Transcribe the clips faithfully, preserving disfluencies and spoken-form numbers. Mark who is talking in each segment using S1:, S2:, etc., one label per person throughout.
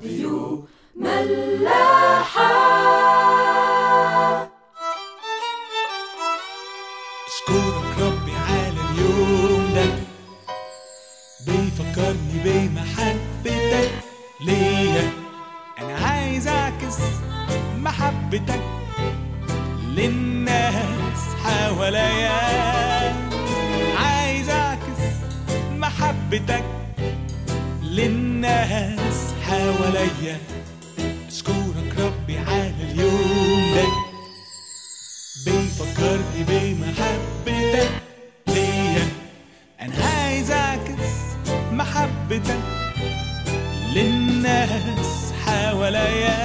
S1: راديو ملاحة.
S2: اشكرك ربي على اليوم ده، بيفكرني بمحبتك ليا. انا عايز اعكس محبتك للناس حواليا، عايز اعكس محبتك للناس حواليا. اشكرك ربي على اليوم ده، بيفكرني بمحبتك ليا. انا عايز اعكس محبتك للناس حواليا،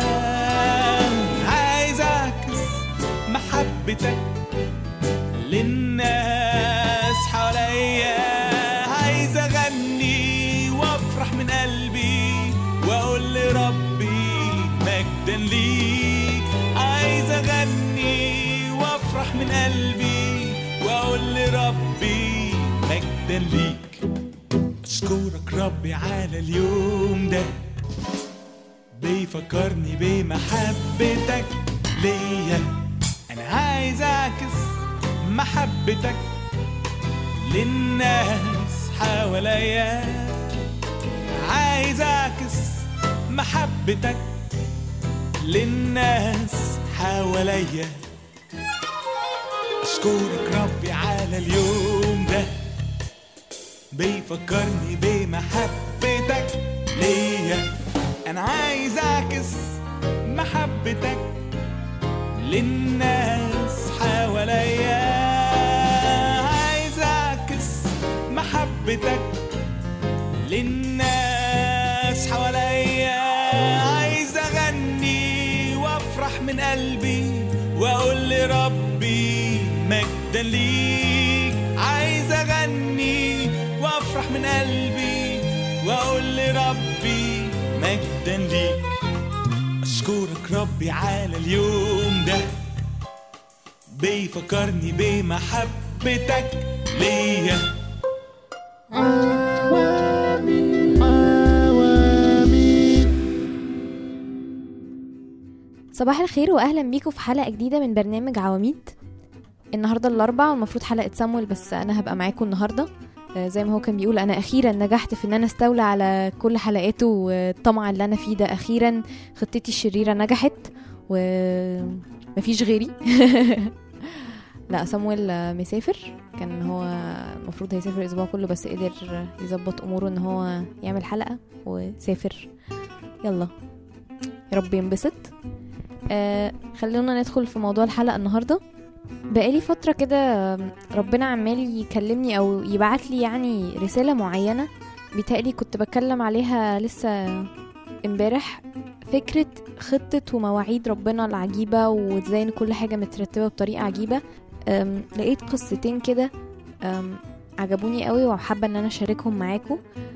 S2: عايز اعكس محبتك للناس حواليا. عايز اغني وافرح من قلبي واقول لربي مجدا ليك. عايز اغني وافرح من قلبي واقول لربي مجدا ليك. اشكرك ربي على اليوم ده، بيفكرني بمحبتك ليا. انا عايز اعكس محبتك للناس حواليا، عايز اعكس محبتك للناس حواليا. اشكرك ربي على اليوم ده، بيفكرني بمحبتك ليا. انا عايز اعكس محبتك للناس حواليا، عايز اعكس محبتك للناس حواليا. عايز اغني وافرح من قلبي واقول لربي مجدا ليك. عايز اغني وافرح من قلبي واقول لربي مجدا ليك. اشكرك ربي على اليوم ده، بيفكرني بمحبتك ليا.
S3: صباح الخير واهلا بيكم في حلقه جديده من برنامج عواميد. النهارده الاربعاء والمفروض حلقه سامويل، بس انا هبقى معاكم النهارده. زي ما هو كان بيقول، انا اخيرا نجحت في ان انا استولى على كل حلقاته، والطمع اللي انا فيه ده اخيرا خطتي الشريره نجحت ومفيش غيري. لا، سامويل مسافر، كان هو المفروض هيسافر الاسبوع كله بس قدر يظبط اموره ان هو يعمل حلقه وسافر. يلا يا رب ينبسط. آه خلونا ندخل في موضوع الحلقه النهارده. بقالي فترة كده ربنا عمال يكلمني أو يبعت لي يعني رسالة معينة، بيتهيألي كنت بتكلم عليها لسه امبارح، فكرة خطة ومواعيد ربنا العجيبة وازاي ان كل حاجة مترتبة بطريقة عجيبة. لقيت قصتين كده عجبوني قوي وحابة ان انا اشاركهم معاكم.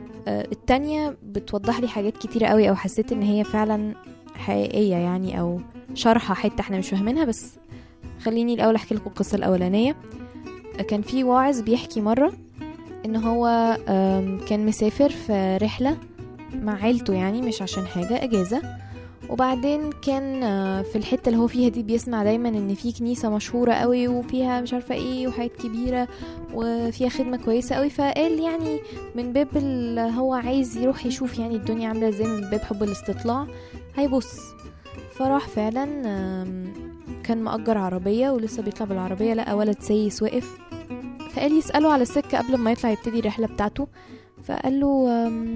S3: التانية بتوضح لي حاجات كتيرة قوي، او حسيت ان هي فعلا حقيقية يعني، او شرحة حتة احنا مش فاهمينها. بس خليني الأول أحكي لكم القصة الأولانية. كان في واعظ بيحكي مرة إن هو كان مسافر في رحلة مع عيلته، يعني مش عشان حاجة، أجازة. وبعدين كان في الحتة اللي هو فيها دي بيسمع دايما إن في كنيسة مشهورة قوي وفيها مش عارفة إيه وحاجات كبيرة وفيها خدمة كويسة قوي. فقال يعني من باب اللي هو عايز يروح يشوف يعني الدنيا عاملة ازاي، من باب حب الاستطلاع هيبص. فراح فعلا، كان مأجر عربية ولسه بيطلع بالعربية لقى ولد سايس واقف، فقال يسأله على السكة قبل ما يطلع يبتدي الرحلة بتاعته. فقال له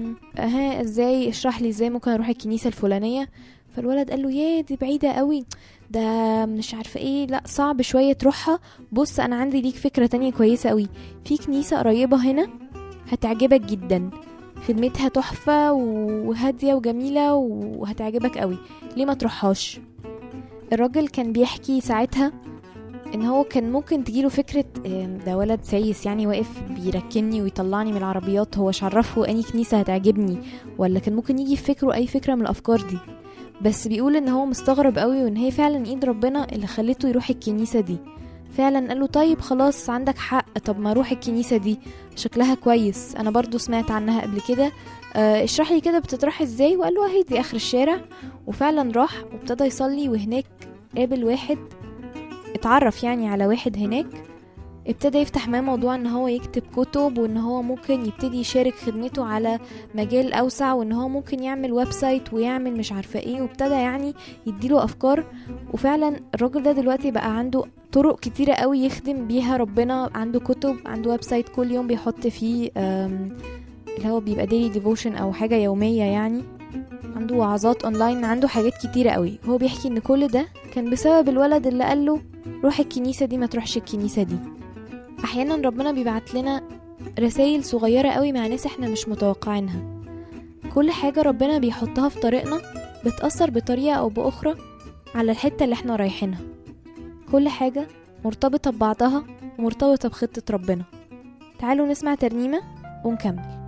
S3: ها ازاي، اشرح لي ازاي ممكن اروح الكنيسة الفلانية. فالولد قال له يا دي بعيدة قوي، ده مش عارفة ايه، لا صعب شوية تروحها. بص انا عندي ليك فكرة تانية كويسة قوي، في كنيسة قريبة هنا هتعجبك جدا، خدمتها تحفة وهادية وجميلة وهتعجبك قوي، ليه ما تروحهاش؟ الراجل كان بيحكي ساعتها ان هو كان ممكن تجيله فكرة ده ولد سايس يعني واقف بيركني ويطلعني من العربيات، هو شعرفه اني كنيسة هتعجبني، ولا كان ممكن يجي في فكره اي فكرة من الافكار دي. بس بيقول ان هو مستغرب قوي، وان هي فعلا ايد ربنا اللي خلته يروح الكنيسة دي. فعلا قال له طيب خلاص عندك حق، طب ما اروح الكنيسة دي شكلها كويس، انا برضو سمعت عنها قبل كده آه اشرح لي كده بتطرح ازاي. وقال له اهي دي اخر الشارع. وفعلا راح وابتدى يصلي، وهناك قابل واحد، اتعرف يعني على واحد هناك، ابتدى يفتح معاه موضوع ان هو يكتب كتب، وان هو ممكن يبتدي يشارك خدمته على مجال اوسع، وان هو ممكن يعمل ويب سايت ويعمل مش عارفه ايه، وابتدى يعني يديله افكار. وفعلا الراجل ده دلوقتي بقى عنده طرق كتيره قوي يخدم بيها ربنا، عنده كتب، عنده ويب سايت كل يوم بيحط فيه اللي هو بيبقى ديلي ديفوشن او حاجه يوميه يعني، عنده وعظات اونلاين، عنده حاجات كتيره قوي. هو بيحكي ان كل ده كان بسبب الولد اللي قال له روح الكنيسه دي ما تروحش الكنيسه دي. احيانا ربنا بيبعت لنا رسائل صغيره قوي مع ناس احنا مش متوقعينها. كل حاجه ربنا بيحطها في طريقنا بتاثر بطريقه او باخرى على الحته اللي احنا رايحينها. كل حاجه مرتبطه ببعضها ومرتبطه بخطه ربنا. تعالوا نسمع ترنيمه ونكمل.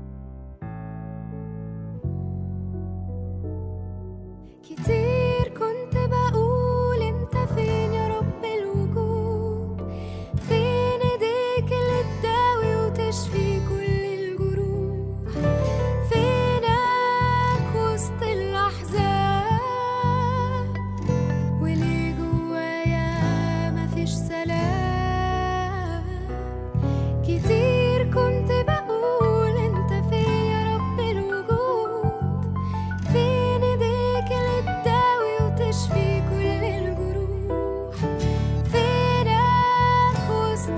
S1: كتير كنت بقول انت فين يا رب الوجود، فين ايديك اللي تداوي وتشفي كل الجروح، فينك وسط الاحزان، وليه جوايا مفيش سلام. كتير كنت بقول انت فين يا رب الوجود، فين ايديك اللي تداوي وتشفي كل الجروح، فينك وسط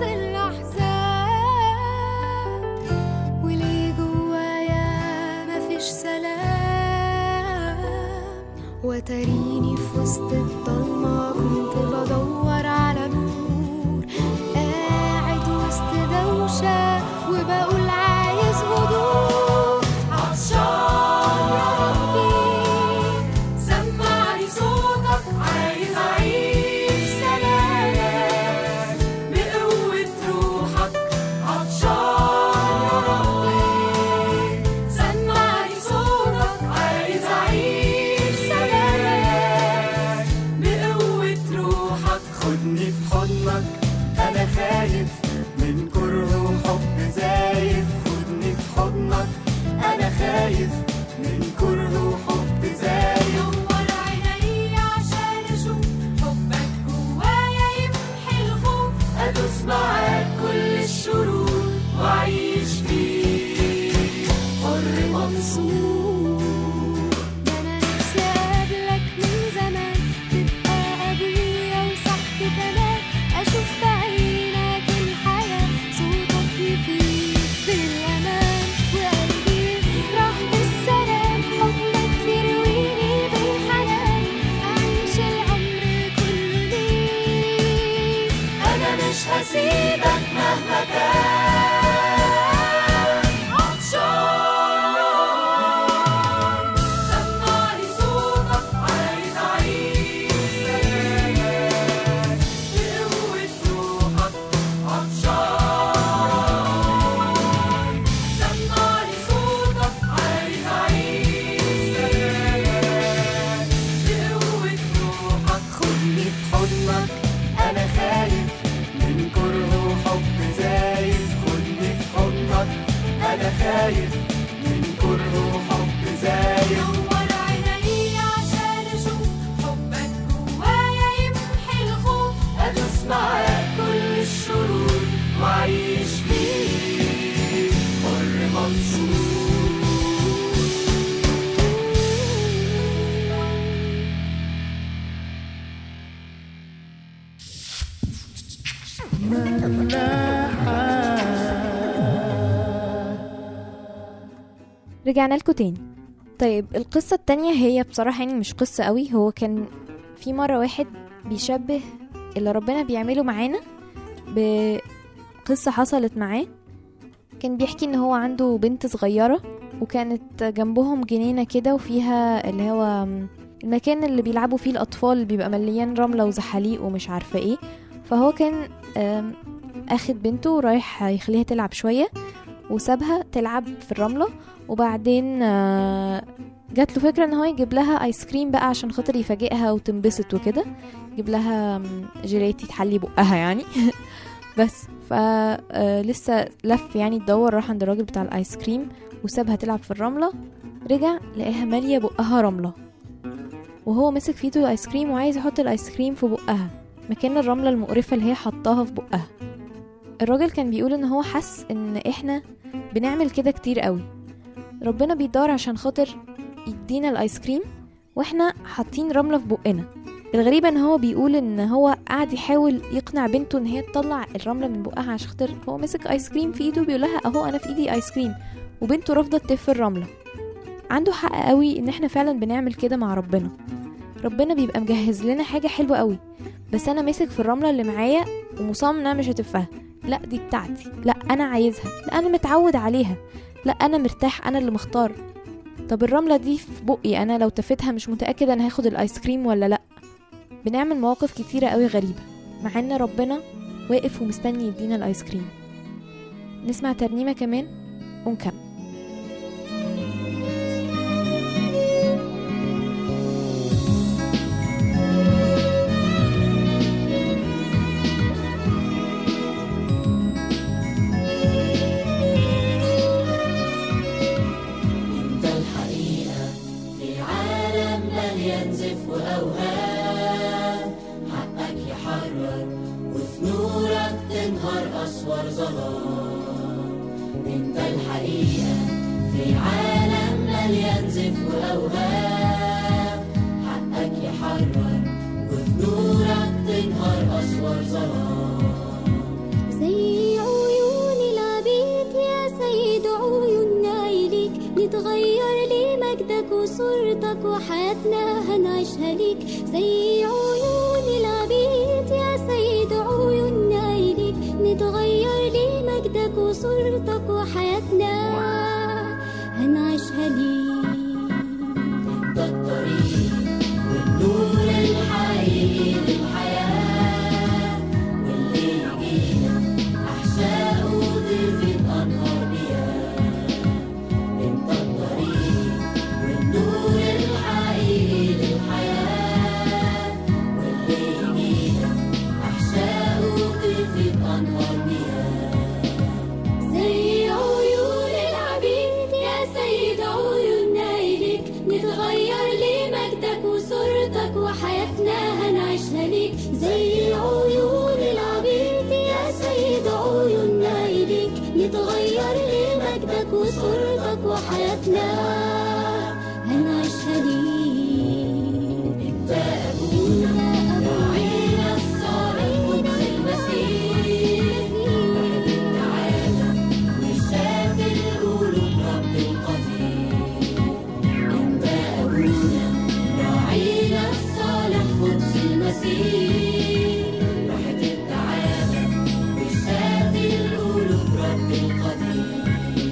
S1: الاحزان، وليه جوايا مفيش سلام. وتريني في وسط الضلمة كنت بدور على نور، قاعد وسط دوشة وبقول عايز هدوء. عطشان يا ربي سمعني صوتك، عايز أعيش سلام بقوة روحك. عطشان يا ربي سمعني صوتك، عايز أعيش سلام بقوة روحك.
S4: خدني في حضنك أنا خايف من كره وحب زايف، خدني في حضنك أنا خايف من كره وحب زايف.
S1: نور عيني عشان أشوف حبك جوايا يمحي الخوف،
S4: أدوس معاك كل الشرور وأعيش فيك حر منصور.
S1: ده أنا نفسي أقابلك من زمان، تبقى أبويا وصاحبي كمان، أشوف بعينك الحياة، صوتك يفيد بالأمان، وقلبي راح بالسلام، حضنك يرويني بالحنان، أعيش العمر كله ليك.
S4: أنا مش هسيبك مهما كان.
S1: عطشان سمعني صوتك، عايز أعيش سلام بقوة روحك. عطشان سمعني صوتك، عايز أعيش سلام بقوة روحك.
S4: خدني في حضنك أنا خايف من كره وحب زايف، خدني في حضنك أنا خايف من كره وحب زايف.
S1: نور عيني عشان أشوف حبك جوايا يمحي الخوف،
S4: أدوس معاك كل الشرور وأعيش فيك حر منصور.
S3: رجعنا لكم تاني. طيب القصة التانية هي بصراحة يعني مش قصة قوي. هو كان في مرة واحد بيشبه اللي ربنا بيعمله معانا بقصة حصلت معاه. كان بيحكي ان هو عنده بنت صغيرة، وكانت جنبهم جنينة كده وفيها اللي هو المكان اللي بيلعبوا فيه الأطفال، بيبقى مليان رملة وزحاليق ومش عارفة ايه. فهو كان اخد بنته ورايح يخليها تلعب شوية، وسابها تلعب في الرملة. وبعدين جات له فكرة ان هو يجيب لها ايس كريم بقى عشان خاطر يفاجئها وتنبسط وكده، يجيب لها جيلاتي تحلي بقها يعني. بس فلسه لف يعني تدور، راح عند الراجل بتاع الايس كريم وسابها تلعب في الرملة، رجع لقاها مالية بقها رملة، وهو مسك في ايده الايس كريم وعايز يحط الايس كريم في بقها مكان الرملة المقرفة اللي هي حطاها في بقها. الراجل كان بيقول ان هو حس ان احنا بنعمل كده كتير قوي، ربنا بيدور عشان خاطر يدينا الايس كريم واحنا حاطين رملة في بقنا. الغريبة ان هو بيقول ان هو قاعد يحاول يقنع بنته ان هي تطلع الرملة من بقها عشان خاطر هو مسك ايس كريم في ايده بيقول لها اهو انا في ايدي ايس كريم، وبنته رافضة تلف الرملة. عنده حق قوي ان احنا فعلا بنعمل كده مع ربنا. ربنا بيبقى مجهز لنا حاجة حلوة قوي، بس انا ماسك في الرملة اللي معايا ومصمم انها مش هتفها. لا دي بتاعتي، لا انا عايزها، لا انا متعود عليها، لا انا مرتاح، انا اللي مختار. طب الرملة دي في بقي انا لو تفتها مش متأكد انا هاخد الايس كريم ولا لا. بنعمل مواقف كتيرة قوي غريبة مع ان ربنا واقف ومستني يدينا الايس كريم. نسمع ترنيمة كمان ونكمل.
S5: انت الحقيقة في عالم مليان زف وأوهام، حقك يحرر وفي نورك تنهار أسوار ظلام.
S6: زي عيون العبيد يا سيد عيوننا إليك، نتغير لمجدك وصورتك وحياتنا هنعيشها ليك. زي عيون العبيد يا سيد عيوننا إليك، نتغير لمجدك وصورتك وحياتنا هنعيشها ليك.
S5: انت الطريق والنور الحقيقي للحياة، واللي يجينا أحشاء وتفيض أنهار مياه. انت الطريق والنور الحقيقي للحياة، واللي يجينا أحشاء وتفيض أنهار مياه.
S6: زي عيون العبيد يا سيد عيوننا إليك، نتغير لمجدك وصورتك وحياتنا هنعيشها ليك. زي عيون العبيد يا سيد عيوننا إليك، نتغير لمجدك وصورتك وحياتنا هنعيشها ليك.
S5: انت أبونا راعينا الصالح قدس المسيح، واحد العالم وشاف القلوب رب القدير. انت أبونا راعينا الصالح قدس المسيح، واحد العالم وشاف القلوب رب القدير.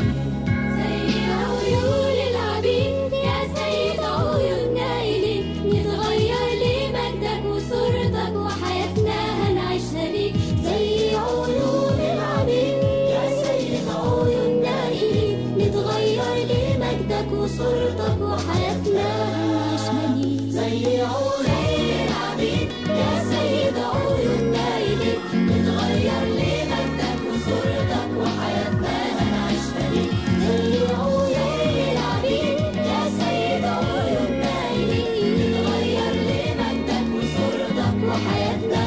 S6: زي عيون العبيد يا سيد عيوننا إليك، نتغير لمجدك وصورتك وحياتنا هنعيشها ليك. زي عيون العبيد يا سيد عيوننا إليك، نتغير لمجدك وصورتك وحياتنا هنعيشها ليك.
S5: زي عيون العبيد يا سيد عيوننا إليك، نتغير لمجدك وصورتك وحياتنا هنعيشها ليك.
S6: زي عيون العبيد يا سيد عيوننا إليك،
S5: نتغير لمجدك وصورتك وحياتنا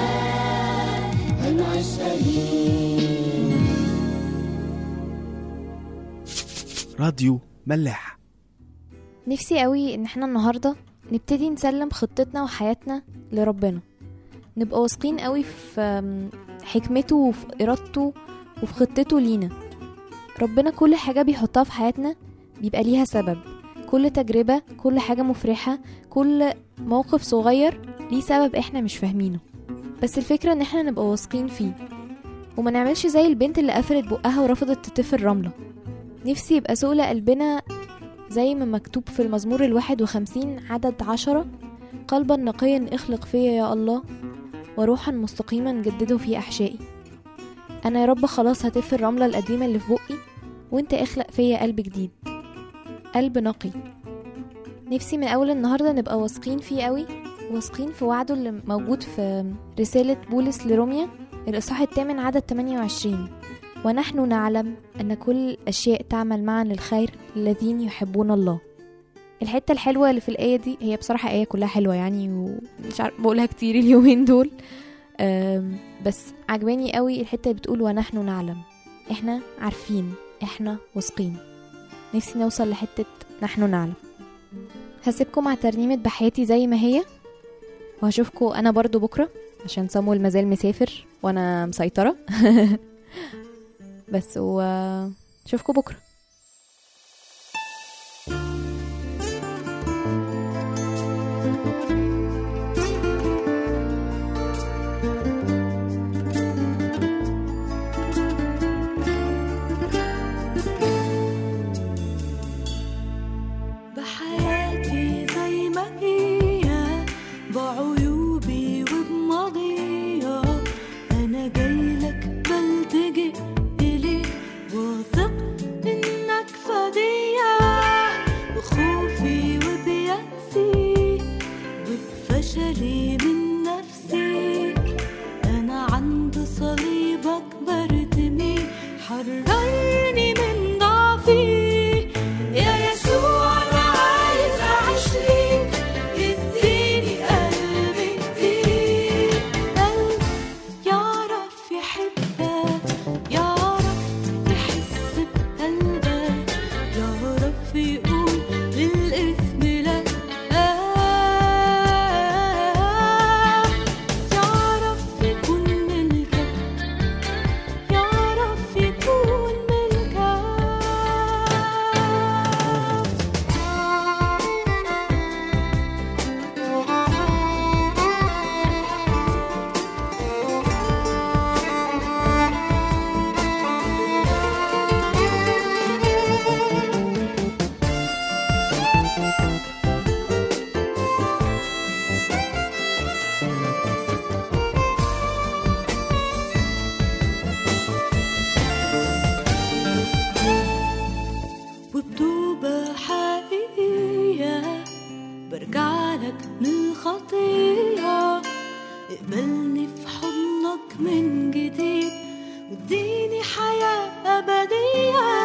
S6: هنعيشها ليك.
S2: راديو ملاح.
S3: نفسي قوي ان احنا النهاردة نبتدي نسلم خطتنا وحياتنا لربنا، نبقى واثقين قوي في أم، حكمته وفي إرادته وفي خطته لينا. ربنا كل حاجة بيحطها في حياتنا بيبقى ليها سبب، كل تجربة، كل حاجة مفرحة، كل موقف صغير ليه سبب احنا مش فاهمينه. بس الفكرة ان احنا نبقى واثقين فيه وما نعملش زي البنت اللي قفلت بقها ورفضت تطفي الرملة. نفسي يبقى سؤل قلبنا زي ما مكتوب في المزمور الواحد وخمسين عدد عشرة: قلبا نقيا اخلق فيا يا الله، وروحا مستقيما جدده في أحشائي. أنا يا رب خلاص هتف الرملة القديمة اللي في بقي، وانت اخلق فيا قلب جديد، قلب نقي. نفسي من أول النهاردة نبقى واثقين فيه قوي، واثقين في وعده اللي موجود في رسالة بولس لروميا الإصحاح الثامن عدد ثمانية وعشرين. ونحن نعلم أن كل الأشياء تعمل معا للخير للذين يحبون الله. الحتة الحلوة اللي في الآية دي، هي بصراحة آية كلها حلوة يعني، ومش عارف بقولها كتير اليومين دول، بس عجباني قوي الحتة اللي بتقول ونحن نعلم. احنا عارفين، احنا واثقين. نفسي نوصل لحتة نحن نعلم. هسيبكم مع ترنيمة بحياتي زي ما هي، وهشوفكم أنا برضو بكرة عشان صامويل مازال مسافر وأنا مسيطرة. بس وشوفكم بكرة.
S1: بحياتي زي ما هي، بعيوبي وبماضيها، أنا جايلك بلتجئ إليك، واثق إنك فدية، بخوفي وبيأسي وبفشلي من نفسي، أنا عند صليبك برتمي، حررني من ضعفي يا يسوع. أنا عايز أعيش ليك، اديني قلب جديد، قلب يعرف يحبك، يعرف يحس بقلبك، يعرف يقول للإثم لا، يعرف يكون ملكك، يعرف يكون ملكك. وبتوبة حقيقية برجع لك من الخطية، اقبلني في حضنك من جديد، واديني حياة أبدية.